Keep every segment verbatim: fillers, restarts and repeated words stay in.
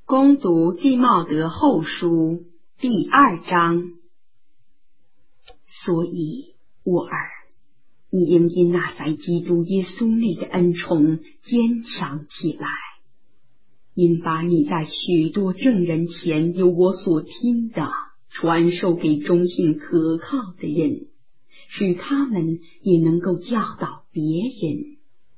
攻读弟茂德后书第二章。所以我儿，你应因那在基督耶稣内的恩宠坚强起来，因把你在许多证人前有我所听的传授给忠信可靠的人，使他们也能够教导别人。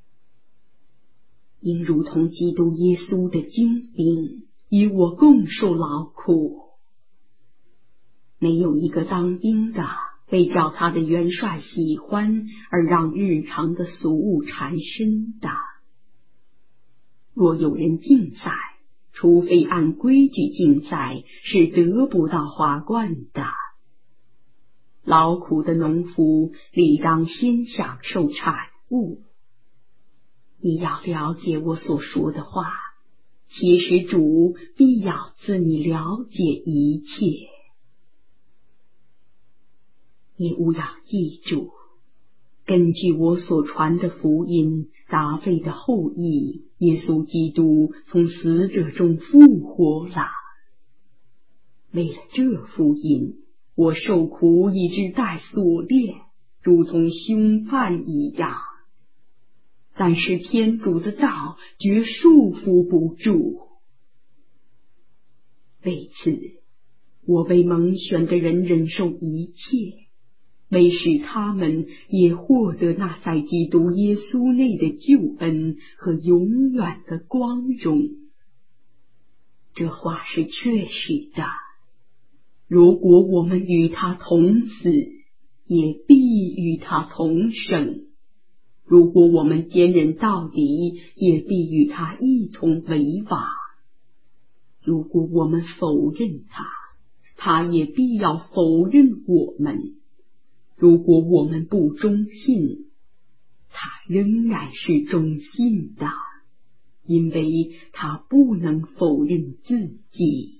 因如同基督耶稣的精兵与我共受劳苦，没有一个当兵的被叫他的元帅喜欢而让日常的俗务缠身的。若有人竞赛，除非按规矩竞赛，是得不到华冠的。劳苦的农夫理当先享受产物。你要了解我所说的话，其实主必要赐你了解一切。你务要记住，根据我所传的福音，大卫的后裔耶稣基督从死者中复活了。为了这福音，我受苦以致带锁链，如同凶犯一样。但是天主的道绝束缚不住。为此，我为蒙选的人忍受一切，为使他们也获得那在基督耶稣内的救恩和永远的光荣。这话是确实的。如果我们与他同死，也必与他同生。如果我们坚忍到底，也必与他一同为王。如果我们否认他，他也必要否认我们。如果我们不忠信，他仍然是忠信的，因为他不能否认自己。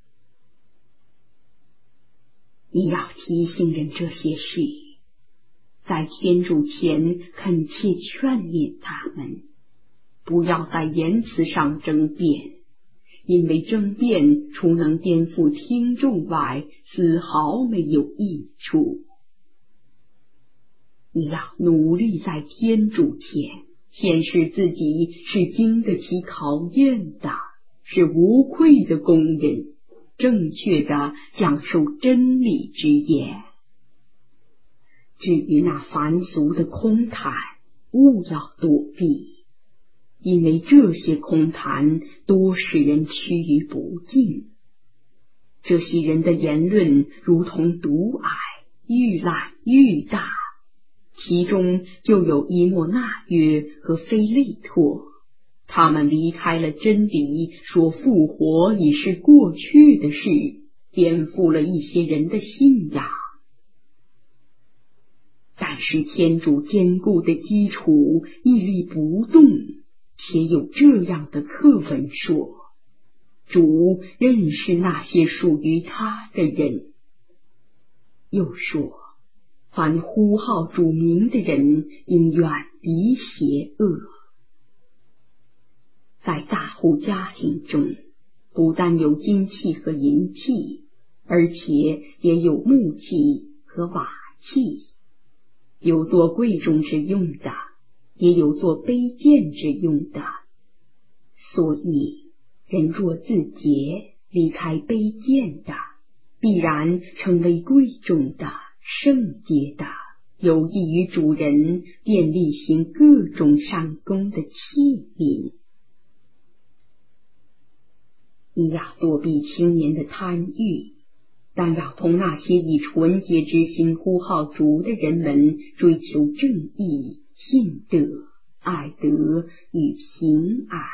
你要提醒人这些事，在天主前恳切劝勉他们，不要在言辞上争辩，因为争辩除能颠覆听众外，丝毫没有益处。你要努力在天主前显示自己是经得起考验的，是无愧的工人，正确的讲述真理之言。至于那凡俗的空谈，务要躲避，因为这些空谈多使人趋于不敬。这些人的言论如同毒霭，愈滥愈大，其中就有伊莫纳约和菲利托，他们离开了真理，说复活已是过去的事，颠覆了一些人的信仰。但是天主坚固的基础屹立不动，且有这样的课文说，主认识那些属于他的人。又说，凡呼号主名的人应远离邪恶。在大户家庭中，不但有金器和银器，而且也有木器和瓦器，有做贵重之用的，也有做卑贱之用的。所以人若自洁，离开卑贱的，必然成为贵重的、圣洁的，有益于主人，便利行各种善功的器皿。你要躲避青年的贪欲，但要同那些以纯洁之心呼号主的人们追求正义、信德、爱德与行爱。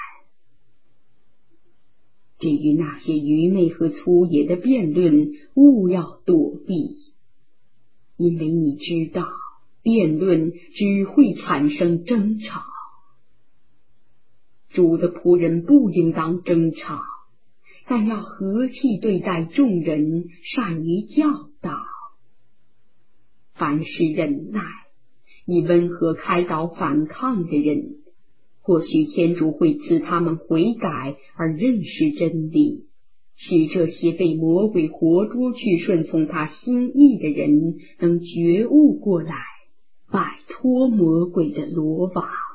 至于那些愚昧和粗野的辩论，务要躲避，因为你知道，辩论只会产生争吵。主的仆人不应当争吵，但要和气对待众人，善于教导。凡事忍耐，以温和开导反抗的人， 或许天主会赐他们悔改而认识真理，使这些被魔鬼活捉去顺从他心意的人能觉悟过来，摆脱魔鬼的罗网。